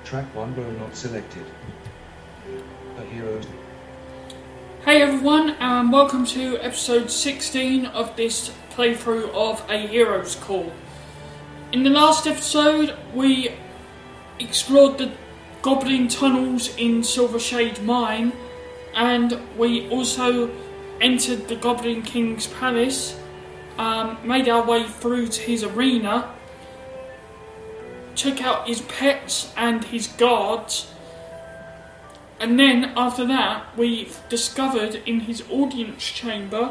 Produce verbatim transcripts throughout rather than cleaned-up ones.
Track one were not selected. A hero. Hey everyone, and welcome to episode sixteen of this playthrough of A Hero's Call. In the last episode, we explored the Goblin tunnels in Silvershade Mine, and we also entered the Goblin King's palace, um, made our way through to his arena, took out his pets and his guards, and then after that we discovered in his audience chamber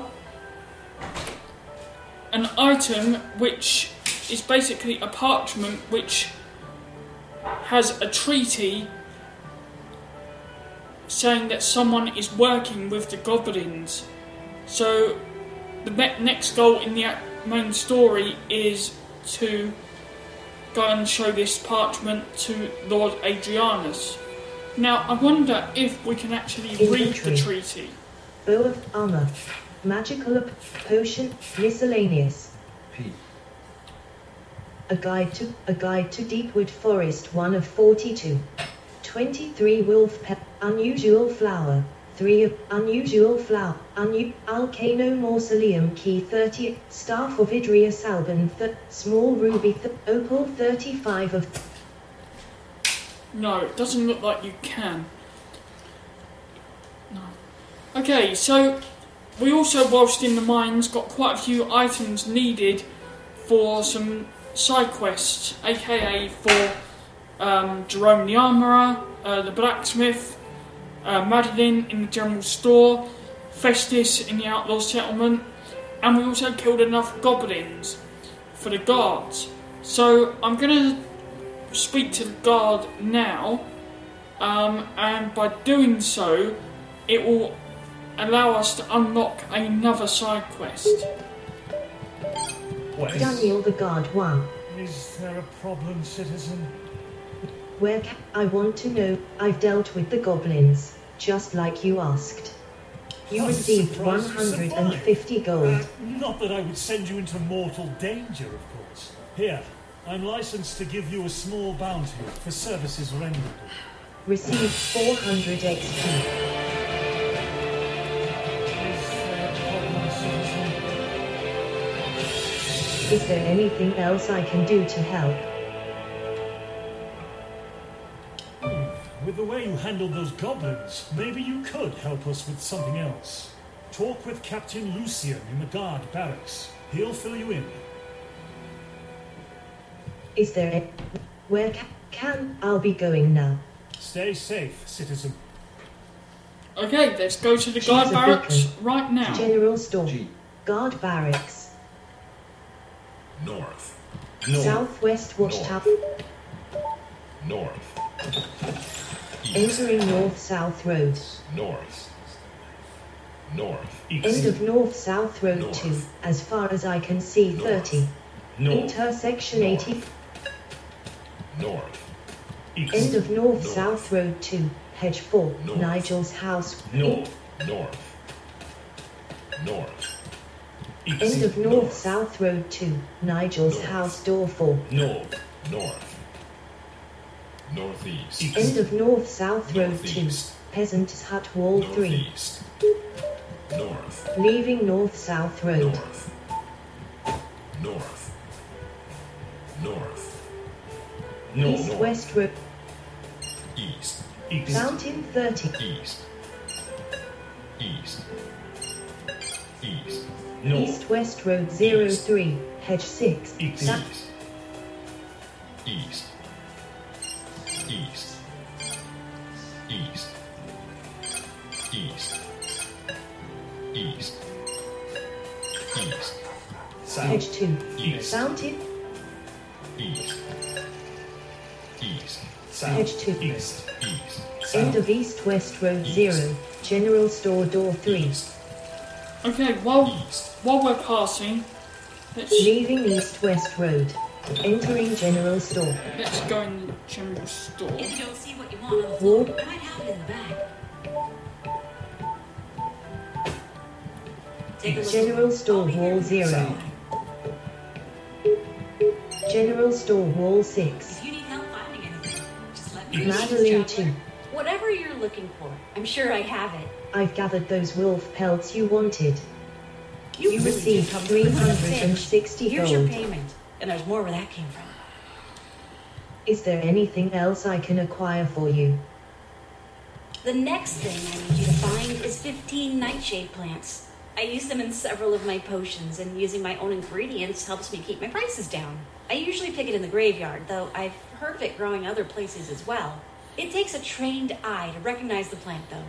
an item which is basically a parchment which has a treaty saying that someone is working with the goblins. So the next goal in the main story is to go and show this parchment to Lord Adrianus. Now I wonder if we can actually Inventory. read the treaty. Bow of armor, magical op- potion, miscellaneous. P. A guide to a guide to Deepwood Forest, one of forty-two. twenty-three wolf pep, unusual flower. three of unusual flower. Unu- Alcano Mausoleum key thirty. Staff of Idrius Alban. Th- small ruby. Th- opal thirty-five of. No, it doesn't look like you can. No. Okay, so we also, whilst in the mines, got quite a few items needed for some side quests, aka for um, Jerome the Armourer, uh, the Blacksmith, uh, Madeline in the General Store, Festus in the Outlaw Settlement, and we also killed enough goblins for the guards. So I'm going to speak to the guard now, um, and by doing so it will allow us to unlock another side quest. West. Daniel the guard one. Is there a problem, citizen? Where ca- I want to know. I've dealt with the goblins, just like you asked. You I'm received one surprised you hundred fifty gold. Uh, not that I would send you into mortal danger, of course. Here, I'm licensed to give you a small bounty for services rendered. Received four hundred X P. Is there a problem, citizen? Is there anything else I can do to help? With the way you handled those goblins, maybe you could help us with something else. Talk with Captain Lucian in the guard barracks. He'll fill you in. Is there a... Where ca- can... I'll be going now. Stay safe, citizen. Okay, let's go to the Choose guard a barracks beacon. right now. General store. G. Guard barracks. North. Southwest watchtower. North. Entering North-South Road. North. North. End of North-South Road North. two. As far as I can see, North. thirty. North. Intersection North. eighty. North. End of North-South Road two. Hedge four. North. Nigel's house. North. North. North. End of North-South Road two. Nigel's North. house door four. North. North. Northeast. End of North-South Road two. Northeast. Peasant's hut wall three. Northeast. North. Leaving North-South Road. North. North. North. No, north. East-West Road. East. Fountain thirty. East. East. East. No. East-West Road zero East. three. Hedge six. East. Sa- East. East. East. East. East. East. Hedge two. East. Fountain. East. East. Hedge two. East. East. End of East-West Road zero. General store door three. East. Okay, while East. while we're passing, let's Leaving East-West Road. Entering general store. let's go in the general store. If you don't see what you want on the Wall. floor, it might have it in the back. Take a look. General store I'll be here wall with you. zero. General store wall six. If you need help finding anything, just let me Madeline two. Whatever you're looking for, I'm sure I have it. I've gathered those wolf pelts you wanted. You, You really received did come three through with a hundred cinch. sixty Here's your gold. payment, and there's more where that came from. Is there anything else I can acquire for you? The next thing I need you to find is fifteen nightshade plants. I use them in several of my potions, and using my own ingredients helps me keep my prices down. I usually pick it in the graveyard, though I've heard of it growing other places as well. It takes a trained eye to recognize the plant, though.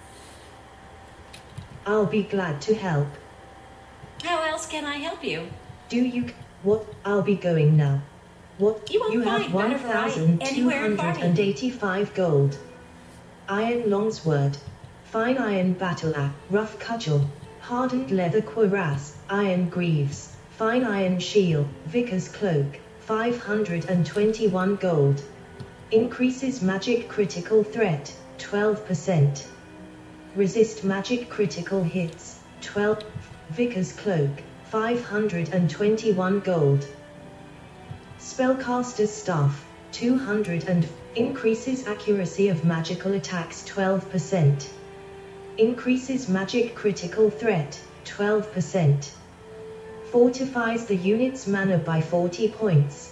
I'll be glad to help. How else can I help you? Do you... What? I'll be going now. What? You won't have find one better variety thousand two anywhere in hundred eighty-five gold. Iron longsword. Fine iron battle axe. Rough cudgel. Hardened leather cuirass. Iron greaves. Fine iron shield. Vicar's cloak. five hundred twenty-one gold. Increases magic critical threat. twelve percent. Resist magic critical hits. twelve. Vicar's cloak. five hundred twenty-one gold. Spellcaster's staff. two hundred and increases accuracy of magical attacks twelve percent. Increases magic critical threat twelve percent. Fortifies the unit's mana by forty points.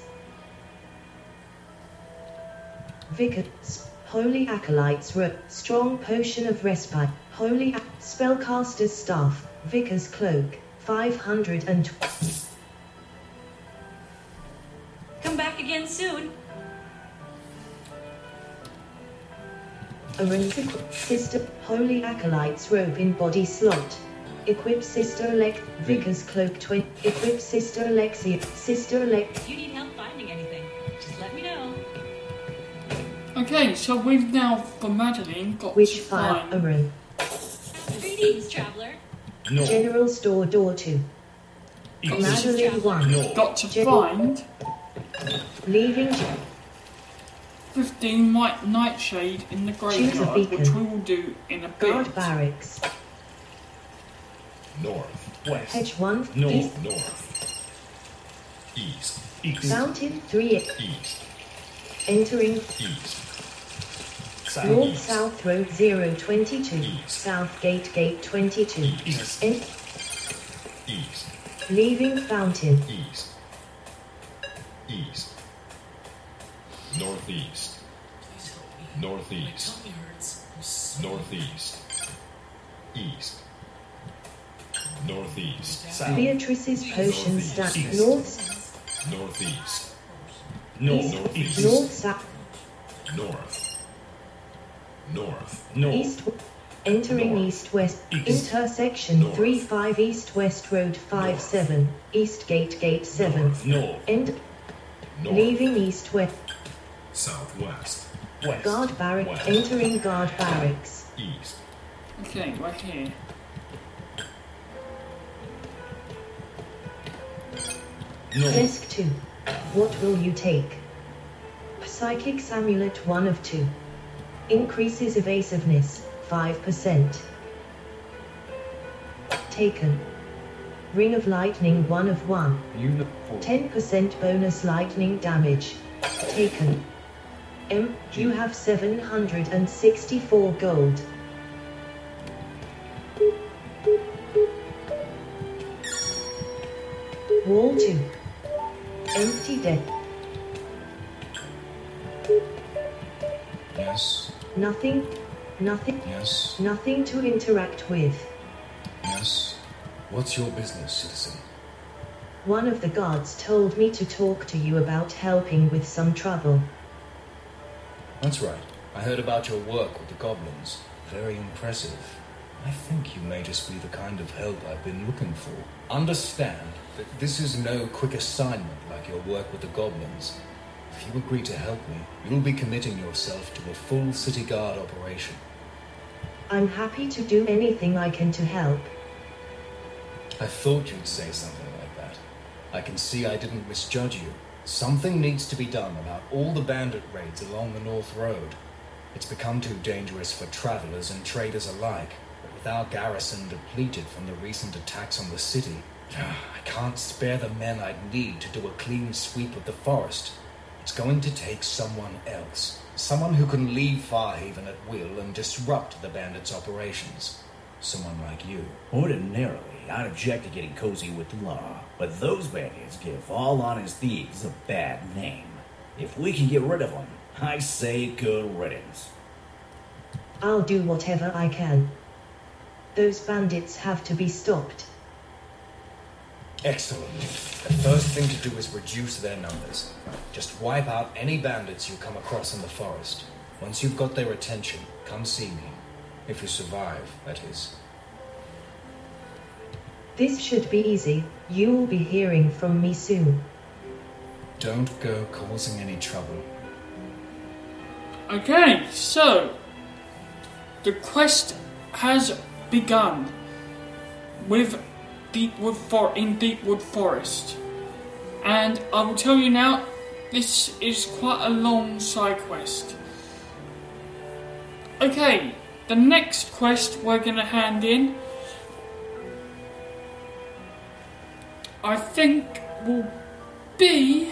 Vicar. Holy Acolyte's Robe. Strong Potion of Respite. Holy Ac- Spellcaster's Staff. Vicar's Cloak. five hundred twenty. Come back again soon. Arran's equip Sister. Holy Acolyte's Robe in body slot. Equip Sister Elect. Vicar's Cloak twenty. Equip Sister Alexia. Sister Elect. If you need help finding anything, just let me know. Okay, so we've now, for Madeline, got Which to fire? find... Aran. Greetings, traveler. No. General Store Door two. East. Madeline one. No. Got to Gen- find Leaving. fifteen white nightshade in the graveyard, beacon. which we will do in a bit. Guard Barracks. North. West. Hedge one. No. East. North. East. East. Mountain three. East. Entering. East. South. North East. South Road zero twenty-two. East. South Gate Gate twenty-two. East. En- East. leaving Fountain. East. East. Northeast. Northeast. Northeast. East. Northeast. South. Beatrice's Potion Stack. East. North. Northeast. No. East. Northeast. North South. North. North. No. East. Entering North. East West. East. Intersection North. three five East West Road five North. seven. East Gate Gate seven. North. No. End. North. Leaving East West. Southwest. West. Guard Barracks. West. Entering Guard Barracks. East. Okay, we're here. No. Desk two. What will you take? Psychic Amulet one of two. Increases evasiveness five percent. Taken. Ring of Lightning one of one. Unit four. ten percent bonus lightning damage. Taken. M. You have seven hundred sixty-four gold. Wall two. Empty deck. Yes. Nothing. Nothing. Yes. Nothing to interact with. Yes. What's your business, citizen? One of the guards told me to talk to you about helping with some trouble. That's right. I heard about your work with the goblins. Very impressive. I think you may just be the kind of help I've been looking for. Understand that this is no quick assignment like your work with the goblins. If you agree to help me, you'll be committing yourself to a full city guard operation. I'm happy to do anything I can to help. I thought you'd say something like that. I can see I didn't misjudge you. Something needs to be done about all the bandit raids along the North Road. It's become too dangerous for travelers and traders alike. But with our garrison depleted from the recent attacks on the city, I can't spare the men I'd need to do a clean sweep of the forest. It's going to take someone else. Someone who can leave Farhaven at will and disrupt the bandits' operations. Someone like you. Ordinarily, I'd object to getting cozy with the law, but those bandits give all honest thieves a bad name. If we can get rid of them, I say good riddance. I'll do whatever I can. Those bandits have to be stopped. Excellent. The first thing to do is reduce their numbers. Just wipe out any bandits you come across in the forest. Once you've got their attention, come see me. If you survive, that is. This should be easy. You will be hearing from me soon. Don't go causing any trouble. Okay, so the quest has begun with Deepwood For in Deepwood Forest, and I will tell you now, this is quite a long side quest. Okay, the next quest we're going to hand in, I think, will be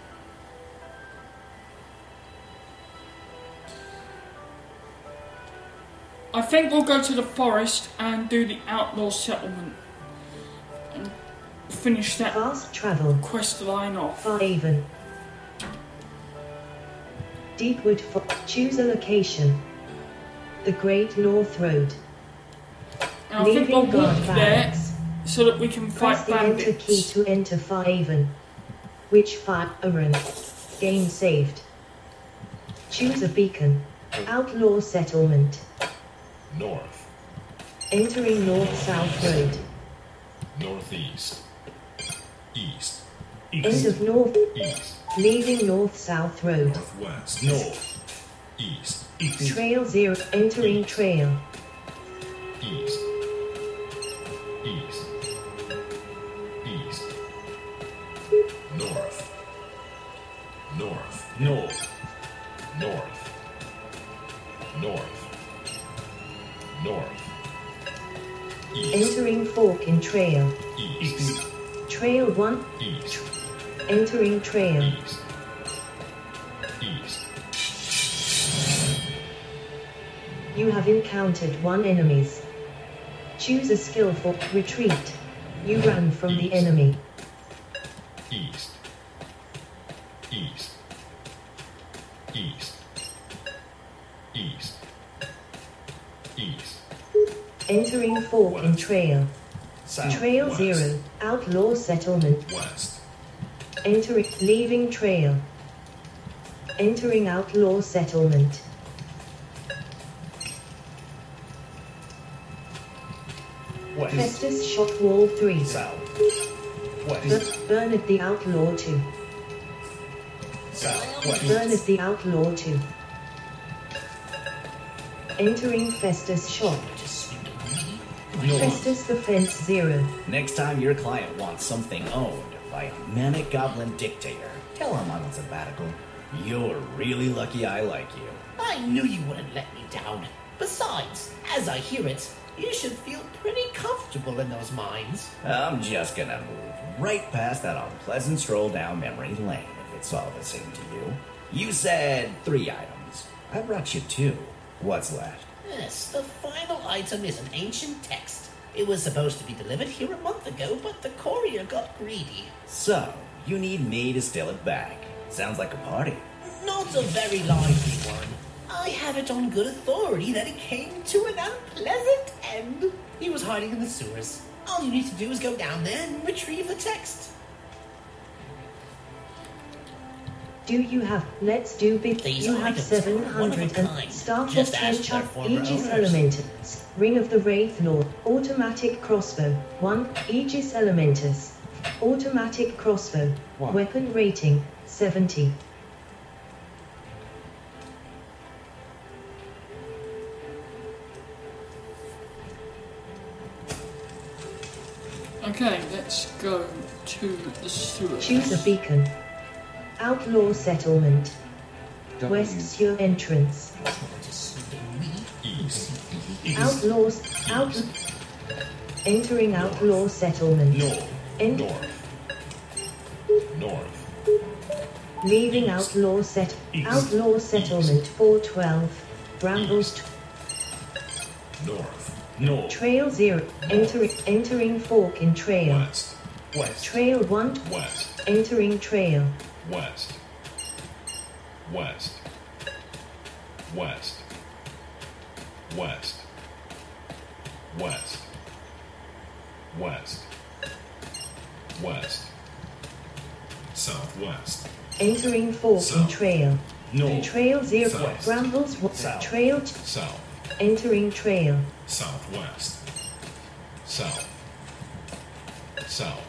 I think we'll go to the forest and do the outlaw settlement and finish that Fast travel. quest line off. Farhaven. Deepwood For choose a location. The Great North Road. And I think we'll Leaving walk guard there barracks. so that we can Press fight the enter key bandits. to enter Farhaven. Which Farhaven? Game saved. Choose a beacon. Outlaw settlement. North. Entering North-South Road. Northeast. East. End of North. East. Leaving North-South Road. Northwest. North. East. East. Trail zero. Entering trail. East. East. East. North. North. North. North. North. North. East. Entering Fork in trail. East. Trail one. East. Entering trail. East. East. You have encountered one enemies. Choose a skill for retreat. You run from the enemy. East. East. East. East. East. Entering Fork in trail. Trail West. zero. Outlaw settlement. West. Entering. Leaving trail. Entering outlaw settlement. West. Festus shot wall three. South. Bur- West. Bernard the outlaw two. South. West. Bernard the outlaw two. Entering Festus shop. North. Festus the fence zero. Next time your client wants something owned by a manic goblin dictator, tell him I'm on sabbatical. You're really lucky I like you. I knew you wouldn't let me down. Besides, as I hear it, you should feel pretty comfortable in those mines. I'm just gonna move right past that unpleasant stroll down memory lane, if it's all the same to you. You said three items. I brought you two. What's left? Yes, the final item is an ancient text. It was supposed to be delivered here a month ago, but the courier got greedy. So, you need me to steal it back. Sounds like a party. Not a very lively one. I have it on good authority that it came to an unpleasant end. He was hiding in the sewers. All you need to do is go down there and retrieve the text. Do you have? Let's do big. These You have items seven are one of a hundred and kind. start Just of ask ten their former Aegis owners. Elementus. Ring of the Wraith Lord. Automatic crossbow. one. Aegis Elementus. Automatic crossbow. One. Weapon rating seventy. Okay, let's go to the sewer. Choose a beacon. Outlaw settlement. W. West Sewer entrance. East. Outlaws. Out. Entering outlaw settlement. North. En- North. North. Leaving East. outlaw set East. outlaw settlement four twelve. Brambles North. North. trail zero. Entering entering fork in trail. West. West. Trail one. West. Entering trail. West. West. West. West. West. West. West. Southwest. Entering fork in South. trail. North. Trail zero. South. Brambles wa- South. trail. t- South. Entering trail. Southwest. South. South.